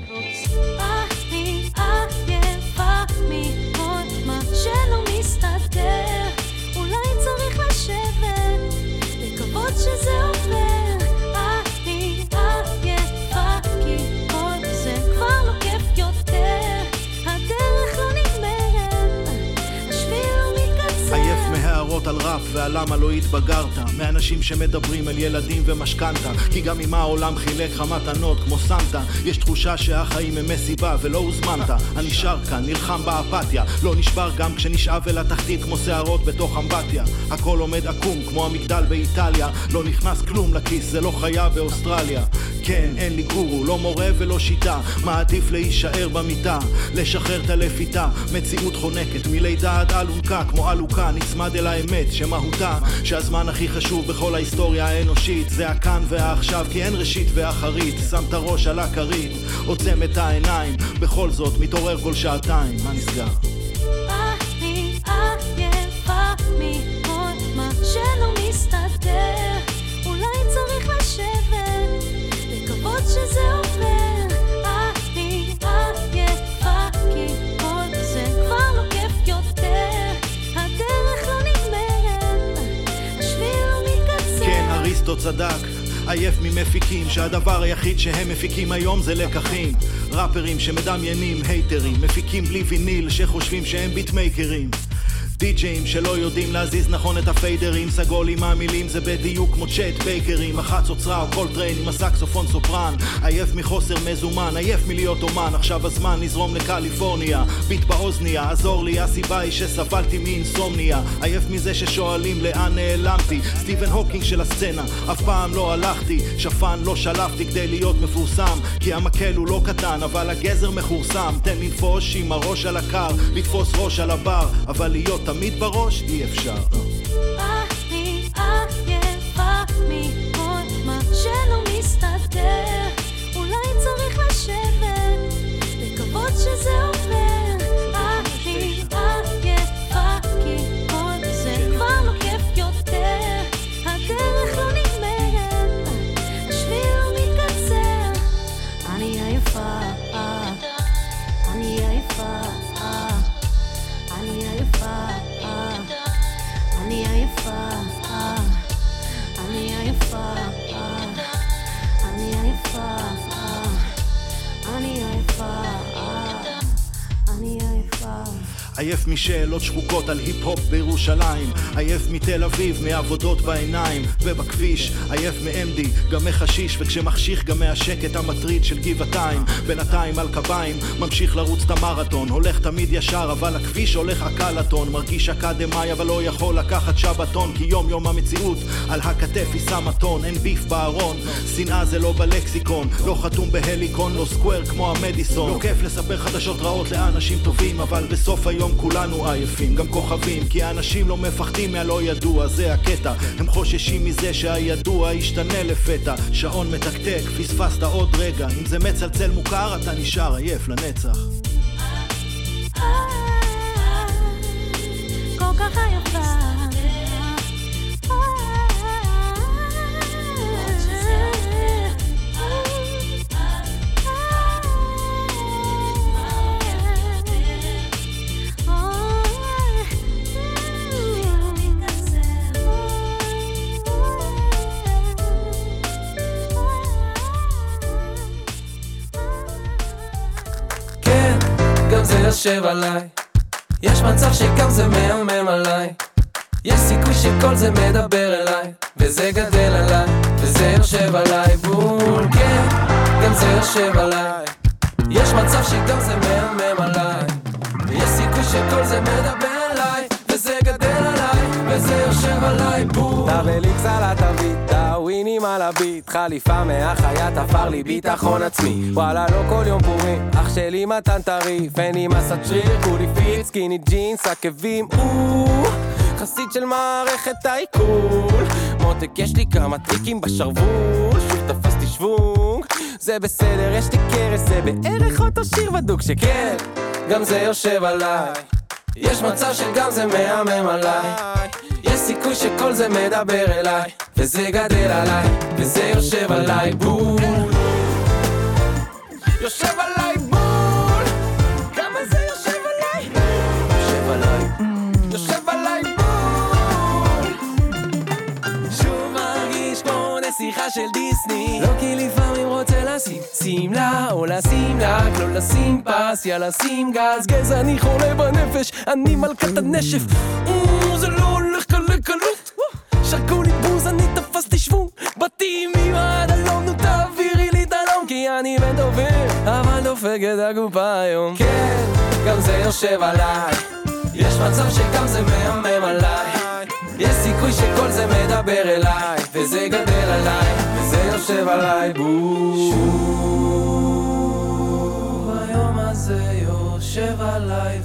שלא מסתדר, אולי צריך לשבת, לקוות שזה עובר. אני עייפה כי כל זה כבר לא כיף יותר, הדרך לא נגמרת, השביל לא מתקצר. עייף מהערות על רף ועל למה לא התבגרת, מאנשים שמדברים על ילדים ומשכנתה, כי גם אם העולם חילק לך מתנות כמו סנטה, יש תחושה שהחיים הם מסיבה ולא הוזמנת. אני שר כאן, נלחם באפתיה, לא נשבר גם כשנשאב אל התחתית כמו שערות בתוך אמבטיה. הכל עומד עקום כמו המגדל באיטליה, לא נכנס כלום לכיס, זה לא חיה באוסטרליה. כן, אין לי גורו, לא מורה ולא שיטה, מעדיף להישאר במיטה, לשחרר את הלפיתה, מציאות חונקת מלידה עד אלונקה, כמו אלוקה נצמד אל האמת שמהותה, שהזמן הכי חשוב בכל ההיסטוריה האנושית זה הכאן והעכשיו, כי אין ראשית ואחרית. שם את הראש על הכרית, עוצם את העיניים, בכל זאת מתעורר כל שעתיים. מה נסגר? אני עייפה מכל מה שלא מסתדר, אולי צריך לשבת, לקוות שזה עובר. אני עייפה כי כל זה כבר לא כיף יותר, הדרך לא נגמרת, השביל לא מתקצר. כן, אריסטו צדק, עייף ממפיקים שהדבר היחיד שהם מפיקים היום זה לקחים. ראפרים שמדמיינים הייטרים, מפיקים בלי ויניל שחושבים שהם ביטמייקרים. די-ג'אים שלא יודעים להזיז נכון את הפיידרים, סגול עם המילים זה בדיוק כמו צ'ט בייקרים, אחת אוצרה או כל טריין עם הסקסופון סופרן, עייף מחוסר מזומן, עייף מלהיות אומן, עכשיו הזמן לזרום לקליפורניה, ביט באוזניה, עזור לי, הסיבה היא שסבלתי מאינסומניה, עייף מזה ששואלים לאן נעלמתי, סטיבן הוקינג של הסצנה, אף פעם לא הלכתי, שפן לא שלפתי כדי להיות מפורסם, כי המקל הוא לא קטן אבל הגזר מחורסם, תן לנפוש עם הראש על הקר, לתפוס ראש על הבר, אבל להיות תמיד בראש אי אפשר. אני עייפה מכל מה שלא מסתדר, אולי צריך לשבת לקוות שזה עובר. אני עייפה כי כל זה כבר לא כיף יותר, הדרך לא נגמרת, השביל לא מתקצר. אני עייפה, אני עייפה, אני עייפה, אני עייפה, אני עייפה, אני עייפה, אני עייפה, אני עייפה. עייף משאלות שחוקות על היפ-הופ בירושלים, עייף מתל אביב, מעבודות בעיניים ובכביש, עייף מ-אם די, גם מחשיש, וכשמחשיך גם מהשקט המטריד של גבעתיים, בינתיים על קביים, ממשיך לרוץ את המרתון, הולך תמיד ישר, אבל הכביש הולך הקלטון, מרגיש אקדמי אבל לא יכול לקחת שבתון, כי יום יום המציאות על הכתף היא שמה טון, אין ביף בארון, שנאה זה לא בלקסיקון, לא חתום בהליקון, לא סקוואר כמו המדיסון, לא כיף לספר חדשות רעות לאנשים טובים, אבל בסוף היום כולנו עייפים, גם כוכבים, כי האנשים לא מפחדים מהלא ידוע, זה הקטע, הם חוששים מזה שהידוע ישתנה לפתע, שעון מתקתק, פספסת עוד רגע, אם זה מצלצל מוכר אתה נשאר עייף לנצח. כל כך עייפה, זה יושב עליי, יש מצב שגם זה מהמם עליי, יש סיכוי שכל זה מדבר אליי, וזה גדל עליי, וזה יושב עליי בול, כן, גם זה יושב עליי, יש מצב שגם זה מהמם עליי, ויש סיכוי שכל זה מדבר אליי, וזה גדל עליי, וזה יושב עליי בול. דאבליקס על התווית, דאווינים על הביט, חליפה מהחיית תפר לי ביטחון עצמי, וואלה לא כל יום פורים, אח שלי מתן טריף, אין לי מסת שריר, כולי פיט, סקיני ג'ינס, עקבים, אוו, חסיד של מערכת העיכול, מותק יש לי כמה טריקים בשרוול, שוב תפסתי שוונג, זה בסדר, יש לי קרס, זה בערך אותו שיר בדוק שכן, גם זה יושב עליי, יש מצב שגם זה מהמם עליי, יש סיכוי שכל זה מדבר אליי, וזה גדל עליי, וזה יושב עליי בול, יושב עליי בול, כמה זה יושב עליי, יושב עליי, יושב עליי בול, שוב מרגיש כמו נסיכה של דיסני, לא כי לפעמים רוצה לשים שמלה, או לשים לק, לא לשים פס, יאללה שים גז, גז אני חולה בנפש, אני מלכת הנשף, זה לא הולך קלה קלות, שרקו לי בוז, אני תפסתי שוונג, באתי מיועד אלום, נו תעבירי לי דלום, כי אני בן דובר, אבל דופק את הגופה היום, כן, גם זה יושב עליי, יש מצב שגם זה מהמם עליי, יש סיכוי שכל זה מדבר אליי, וזה גדל עליי, וזה יושב עליי בול, שוב היום הזה יושב עליי,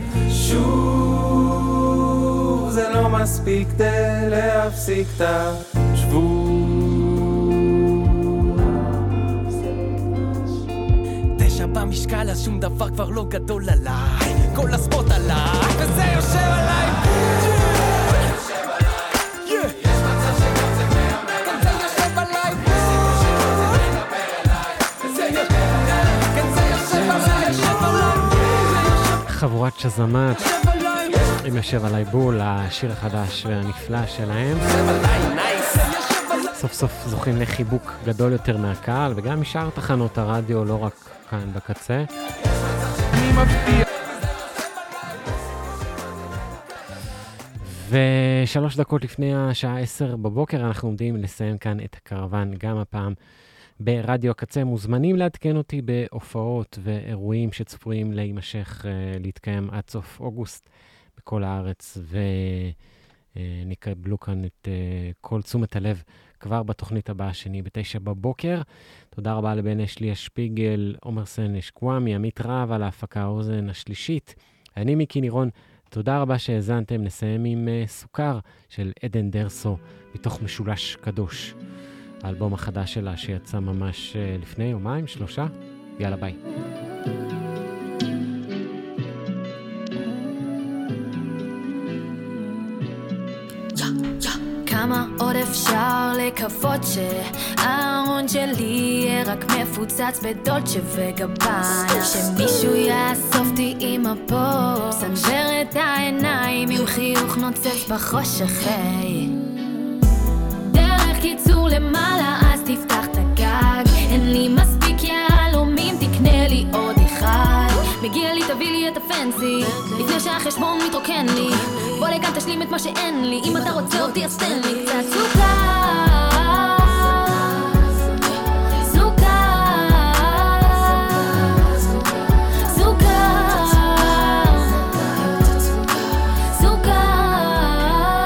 ושוב זה לא מספיק כדי להפסיק את השבוע, תשע במשקל אז שום דבר כבר לא גדול עליי, כל הספוט עליי, וזה יושב עליי חבורת שזמת עם יושב עליי בול, השיר החדש והנפלא שלהם. סוף סוף זוכים לחיבוק גדול יותר מהקהל וגם משאר תחנות הרדיו, לא רק כאן בקצה. ושלוש דקות לפני השעה עשר בבוקר אנחנו עומדים לסיים כאן את הקרוון, גם הפעם ברדיו הקצה. מוזמנים לעדכן אותי בהופעות ואירועים שצפויים להימשך, להתקיים עד סוף אוגוסט בכל הארץ, ונקבלו כאן את כל תשומת הלב כבר בתוכנית הבאה שני בתשע בבוקר. תודה רבה לבן אשלי השפיגל, עומר סן אשקוואמי, עמית רב על ההפקה האוזן השלישית. אני מיקי נירון, תודה רבה שהאזנתם. נסיים עם uh, סוכר של עדן דרסו מתוך משולש קדוש, האלבום החדש שלה שיצא ממש uh, לפני יומיים, שלושה. יאללה ביי. כמה עוד אפשר לקוות שהארון שלי יהיה רק מפוצץ בדולצ'ה וגבנה, שמישהו יאסוף אותי עם הפור, סנבר את העיניים עם חיוך נוצץ בחושך. דרך קיצור למעלה אז תפתח את הגג, אין לי מספיק יהלומים תקנה לי עוד אחד, מגיע לי תביא לי את הפנסי לפני שהחשבון מתרוקן לי, בוא לכאן תשלים את מה שאין לי, אם אתה רוצה אותי אז תן לי קצת סוכר, סוכר, סוכר, סוכר.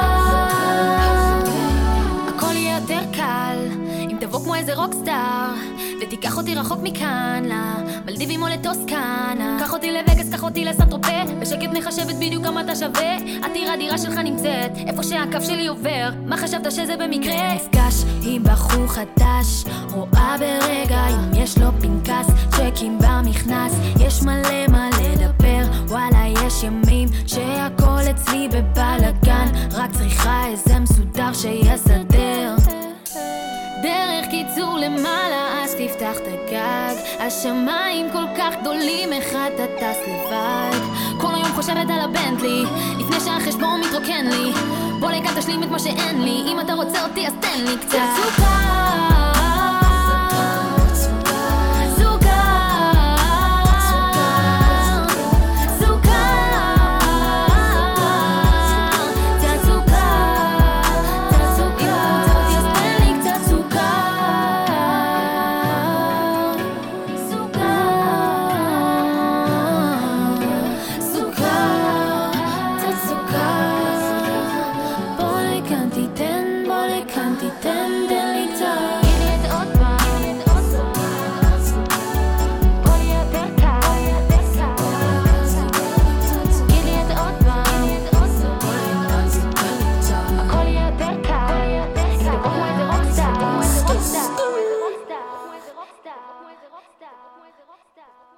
הכל יהיה יותר קל אם תבוא כמו איזה רוקסטאר ותיקח אותי רחוק מכאן למלדיבים או לטוסקנה, קח אותי לווגאס, קח אותי לסנטרופה, בשקט נחשבת בדיוק כמה אתה שווה, עתירה דירה שלך נמצאת איפה שהקו שלי עובר, מה חשבת שזה במקרה? נפגש עם בחור חדש, רואה ברגע אם יש לו פנקס צ'קים במכנס, יש מלא מה לדבר, וואלה יש ימים שהכל אצלי בבלגן, רק צריכה איזה מסודר שיסדר. דרך קיצור למעלה אז תפתח את הגג, השמיים כל כך גדולים איך אתה טס לבד, כל היום חושבת על הבנטלי לפני שהחשבון מתרוקן לי, בוא לכאן תשלים את מה שאין לי, אם אתה רוצה אותי אז תן לי קצת סוכר.